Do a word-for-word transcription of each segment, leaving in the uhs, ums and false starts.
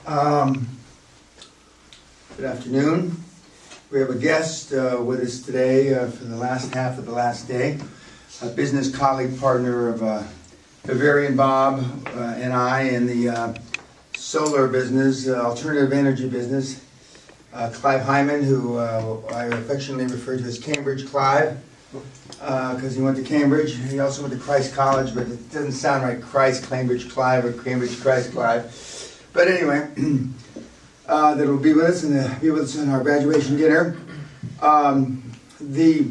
Um, good afternoon. We have a guest uh, with us today uh, for the last half of the last day. A business colleague, partner of uh, Bavarian Bob uh, and I in the uh, solar business, uh, alternative energy business. Uh, Clive Hyman, who uh, I affectionately refer to as Cambridge Clive, because uh, he went to Cambridge. He also went to Christ College, but it doesn't sound right, Christ Cambridge Clive or Cambridge Christ Clive. But anyway, uh, that will be with us and uh, be with us on our graduation dinner. Um, the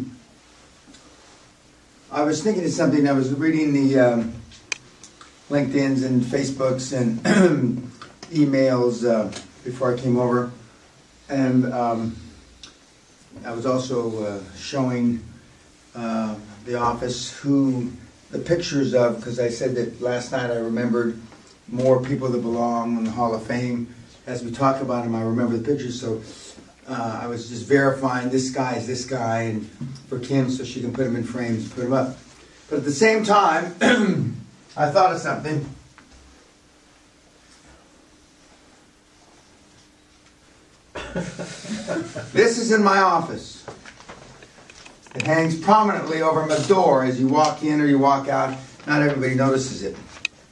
I was thinking of something. I was reading the um, LinkedIn's and Facebooks and emails uh, before I came over, and um, I was also uh, showing uh, the office who the pictures of, because I said that last night I remembered more people that belong in the Hall of Fame. As we talk about them, I remember the pictures, so uh, I was just verifying this guy is this guy, and for Kim, so she can put him in frames, put him up. But at the same time, I thought of something. This is in my office. It hangs prominently over my door as you walk in or you walk out. Not everybody notices it.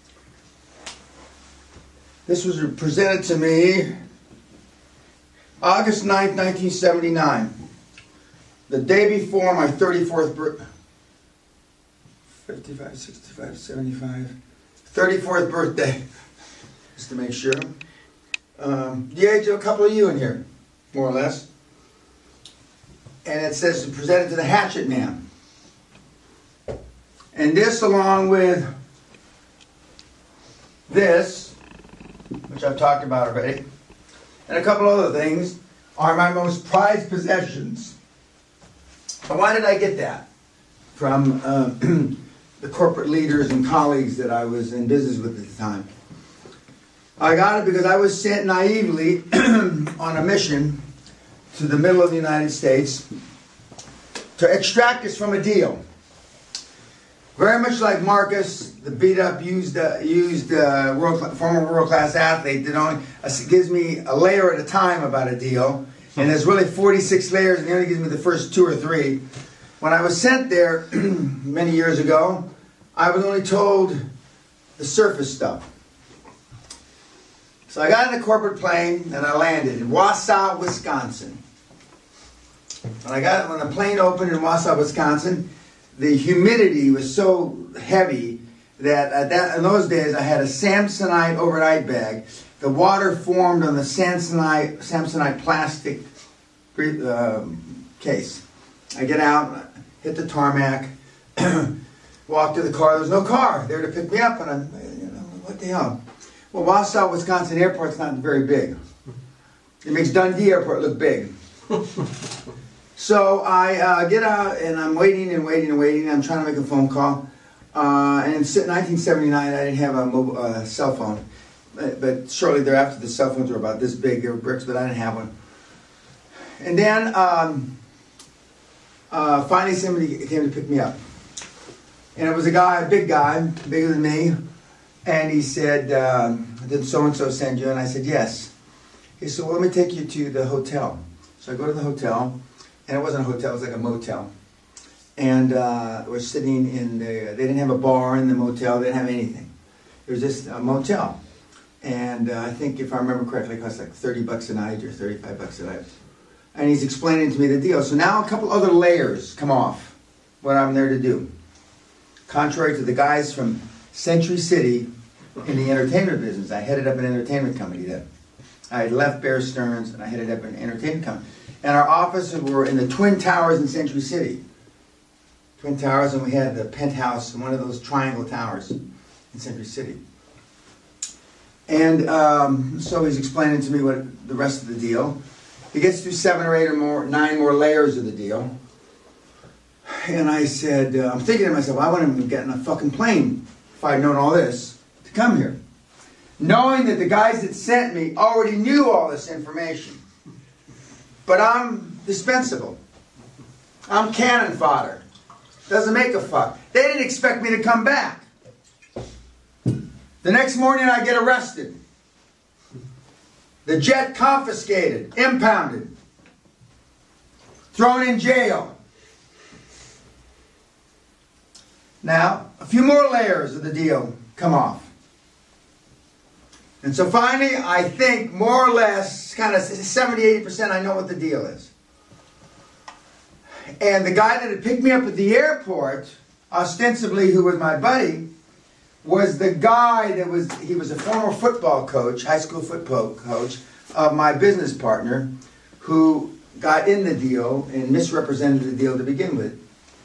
This was presented to me August ninth, nineteen seventy-nine. The day before my thirty-fourth birthday. fifty-five, sixty-five, seventy-five. thirty-fourth birthday. Just to make sure. Um, the age of a couple of you in here, more or less. And it says presented to the Hatchet Man. And this, along with this, which I've talked about already, and a couple other things, are my most prized possessions. But why did I get that? From uh, the corporate leaders and colleagues that I was in business with at the time. I got it because I was sent naively on a mission to the middle of the United States to extract us from a deal. Very much like Marcus, the beat-up, used, uh, used uh, world, former world-class athlete that only uh, gives me a layer at a time about a deal, and there's really forty-six layers, and he only gives me the first two or three. When I was sent there many years ago, I was only told the surface stuff. So I got in a corporate plane, and I landed in Wausau, Wisconsin. When I got when the plane opened in Wausau, Wisconsin, the humidity was so heavy that, at that in those days I had a Samsonite overnight bag. The water formed on the Samsonite, Samsonite plastic uh, case. I get out, hit the tarmac, walk to the car. There's no car there to pick me up, and I'm, you know, what the hell? Well, Wausau, Wisconsin airport's not very big. It makes Dundee Airport look big. So I uh, get out, and I'm waiting and waiting and waiting. I'm trying to make a phone call. Uh, and in nineteen seventy-nine, I didn't have a mobile, uh, cell phone. But, but shortly thereafter, the cell phones were about this big. They were bricks, but I didn't have one. And then um, uh, finally somebody came to pick me up. And it was a guy, a big guy, bigger than me. And he said, uh, did so-and-so send you? And I said, yes. He said, well, let me take you to the hotel. So I go to the hotel. And it wasn't a hotel, it was like a motel. And uh, we're sitting in the, they didn't have a bar in the motel, they didn't have anything. It was just a motel. And uh, I think, if I remember correctly, it cost like thirty bucks a night or thirty-five bucks a night. And he's explaining to me the deal. So now a couple other layers come off, what I'm there to do. Contrary to the guys from Century City in the entertainment business, I headed up an entertainment company then. I had left Bear Stearns and I headed up an entertainment company. And our offices were in the Twin Towers in Century City. Twin Towers, and we had the penthouse in one of those triangle towers in Century City. And um, so he's explaining to me what the rest of the deal. He gets through seven or eight or more, nine more layers of the deal. And I said, uh, I'm thinking to myself, I wouldn't have gotten a fucking plane if I'd known all this to come here. Knowing that the guys that sent me already knew all this information. But I'm dispensable. I'm cannon fodder. Doesn't make a fuck. They didn't expect me to come back. The next morning I get arrested. The jet confiscated, impounded, thrown in jail. Now, a few more layers of the deal come off. And so finally, I think more or less, kind of seventy, eighty percent, I know what the deal is. And the guy that had picked me up at the airport, ostensibly who was my buddy, was the guy that was, he was a former football coach, high school football coach, of my business partner, who got in the deal and misrepresented the deal to begin with.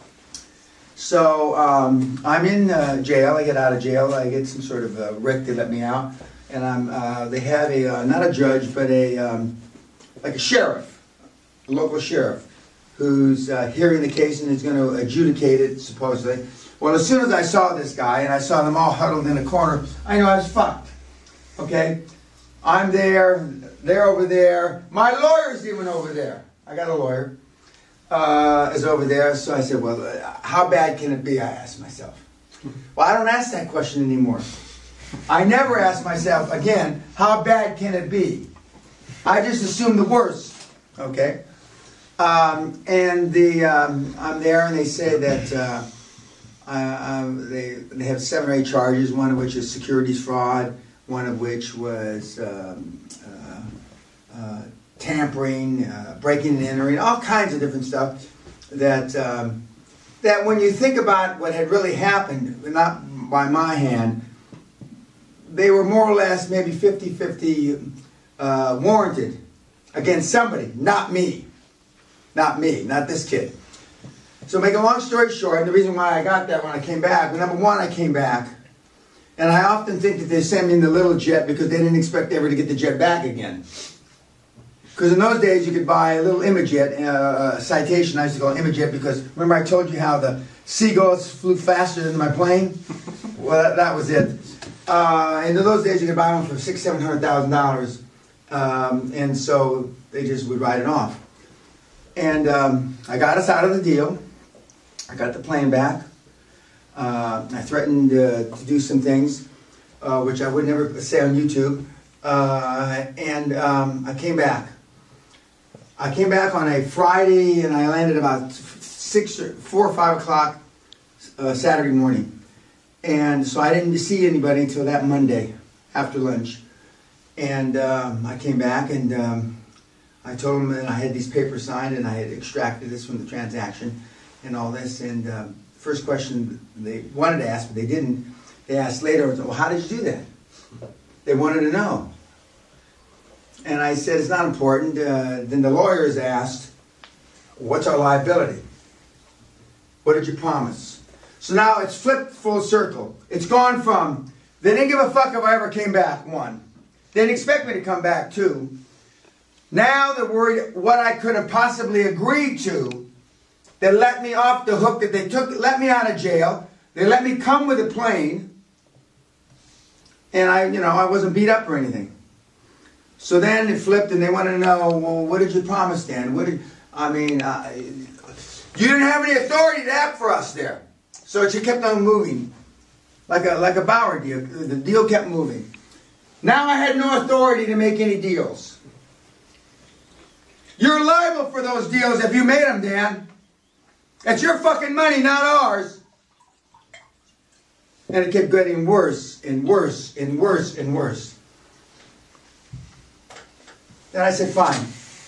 So um, I'm in uh, jail. I get out of jail. I get some sort of uh, writ. They let me out, and I'm. Uh, they have a uh, not a judge, but a um, like a sheriff, a local sheriff, who's uh, hearing the case and is going to adjudicate it supposedly. Well, as soon as I saw this guy and I saw them all huddled in a corner, I knew I was fucked. Okay, I'm there. They're over there. My lawyer's even over there. I got a lawyer. Uh, is over there. So I said, well, uh, how bad can it be? I asked myself. Well, I don't ask that question anymore. I never ask myself again, how bad can it be? I just assume the worst. Okay? Um, and the um, I'm there and they say that uh, I, um, they, they have seven or eight charges, one of which is securities fraud, one of which was um, uh, uh, tampering, uh, breaking and entering, all kinds of different stuff that um, that when you think about what had really happened, not by my hand, they were more or less maybe fifty fifty uh, warranted against somebody, not me. Not me, not this kid. So make a long story short, and the reason why I got that when I came back, well, number one, I came back, and I often think that they sent me in the little jet because they didn't expect ever to get the jet back again. Because in those days, you could buy a little Imajet, uh, a citation, I used to call it Imajet, because remember I told you how the seagulls flew faster than my plane? Well, that, that was it. Uh, in those days, you could buy one for six, seven hundred thousand dollars, um, and so they just would write it off. And um, I got us out of the deal. I got the plane back. Uh, I threatened uh, to do some things, uh, which I would never say on YouTube. Uh, and um, I came back. I came back on a Friday, and I landed about six, or four or five o'clock uh, Saturday morning. And so I didn't see anybody until that Monday after lunch. And um, I came back, and um, I told them that I had these papers signed, and I had extracted this from the transaction, and all this. And uh, first question they wanted to ask, but they didn't. They asked later, well, how did you do that? They wanted to know. And I said, it's not important. Uh, then the lawyers asked, what's our liability? What did you promise? So now it's flipped full circle. It's gone from, they didn't give a fuck if I ever came back, one. They didn't expect me to come back, two. Now they're worried what I could have possibly agreed to that let me off the hook, that they took, let me out of jail. They let me come with a plane. And I, you know, I wasn't beat up or anything. So then it flipped, and they wanted to know, well, what did you promise, Dan? What did, I mean, uh, you didn't have any authority to act for us there. So it just kept on moving, like a like a Bauer deal. The deal kept moving. Now I had no authority to make any deals. You're liable for those deals if you made them, Dan. It's your fucking money, not ours. And it kept getting worse and worse and worse and worse. Then I said, fine.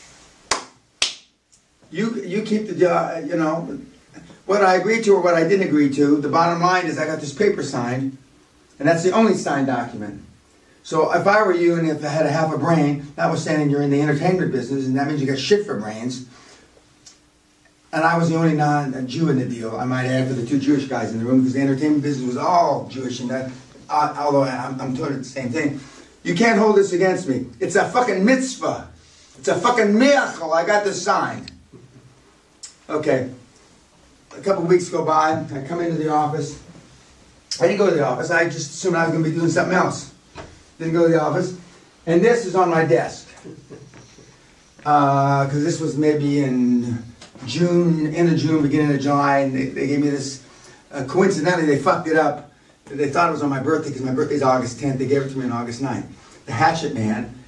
You you keep the deal, you know, what I agreed to or what I didn't agree to. The bottom line is I got this paper signed, and that's the only signed document. So if I were you and if I had a half a brain, notwithstanding you're in the entertainment business, and that means you got shit for brains, and I was the only non-Jew in the deal, I might add, for the two Jewish guys in the room, because the entertainment business was all Jewish, and that, uh, although I'm, I'm doing it the same thing. You can't hold this against me. It's a fucking mitzvah. It's a fucking miracle. I got this signed. Okay. A couple of weeks go by. I come into the office. I didn't go to the office. I just assumed I was going to be doing something else. Didn't go to the office. And this is on my desk. Because uh, this was maybe in June, end of June, beginning of July. And they, they gave me this. Uh, coincidentally, they fucked it up. They thought it was on my birthday because my birthday's August tenth. They gave it to me on August ninth. The Hatchet Man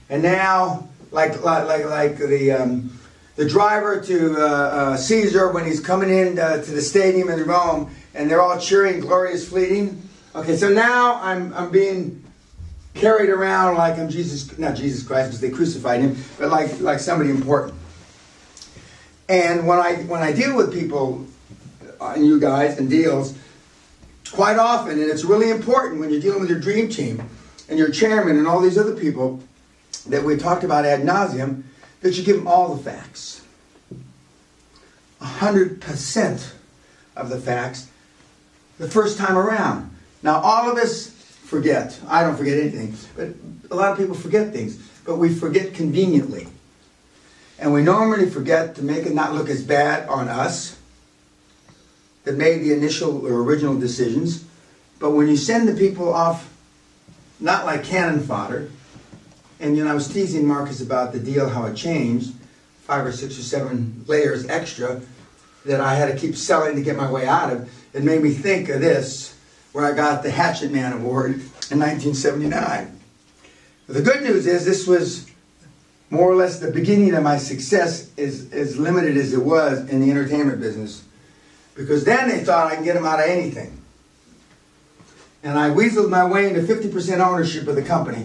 And now, like like like, like the um, the driver to uh, uh, Caesar when he's coming in uh, to the stadium in Rome, and they're all cheering "Glorious Fleeting." Okay, so now I'm I'm being carried around like I'm Jesus, not Jesus Christ because they crucified him, but like like somebody important. And when I when I deal with people, and you guys, and deals, quite often, and it's really important when you're dealing with your dream team and your chairman and all these other people that we talked about ad nauseum, that you give them all the facts. A hundred percent of the facts the first time around. Now, all of us forget. I don't forget anything, but a lot of people forget things, but we forget conveniently. And we normally forget to make it not look as bad on us that made the initial or original decisions. But when you send the people off, not like cannon fodder, and you know, I was teasing Marcus about the deal, how it changed, five or six or seven layers extra that I had to keep selling to get my way out of. It made me think of this, where I got the Hatchet Man Award in nineteen seventy-nine. But the good news is this was more or less the beginning of my success, as, as limited as it was in the entertainment business. Because then they thought I could get them out of anything. And I weaseled my way into fifty percent ownership of the company.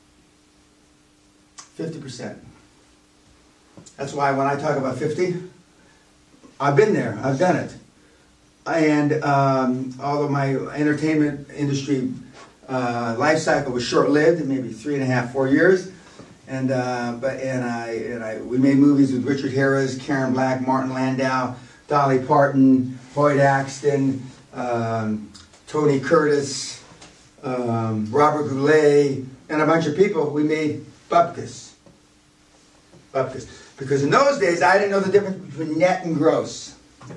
fifty percent. That's why when I talk about fifty, I've been there, I've done it. And um, although my entertainment industry uh, life cycle was short-lived, maybe three and a half, four years, and uh, but and I and I we made movies with Richard Harris, Karen Black, Martin Landau, Dolly Parton, Boyd Axton, um, Tony Curtis, um, Robert Goulet, and a bunch of people. We made bupkis. Bupkis. Because in those days, I didn't know the difference between net and gross.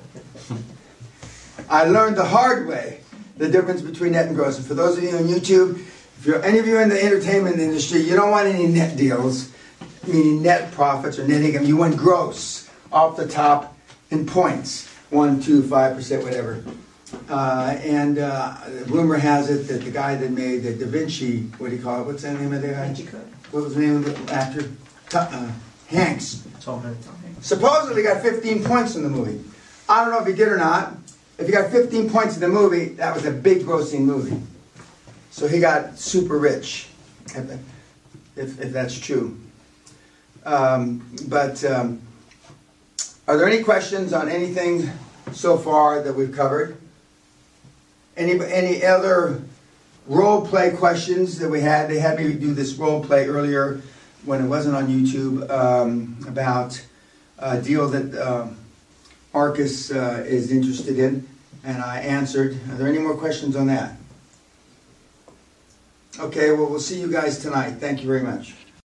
I learned the hard way the difference between net and gross. And for those of you on YouTube, if you're any of you in the entertainment industry, you don't want any net deals, meaning net profits or net income. You want gross, off the top, in points. One, two, five percent, whatever. Uh, and uh, rumor has it that the guy that made the Da Vinci, what do you call it? What's the name of the guy? What was the name of the actor? Uh, Hanks. Tom Hanks. Supposedly got fifteen points in the movie. I don't know if he did or not. If he got fifteen points in the movie, that was a big grossing movie. So he got super rich, if, if, if that's true. Um, but um, are there any questions on anything so far that we've covered? Any, any other role play questions that we had? They had me do this role play earlier when it wasn't on YouTube um, about a deal that uh, Marcus uh, is interested in, and I answered. Are there any more questions on that? Okay, well, we'll see you guys tonight. Thank you very much.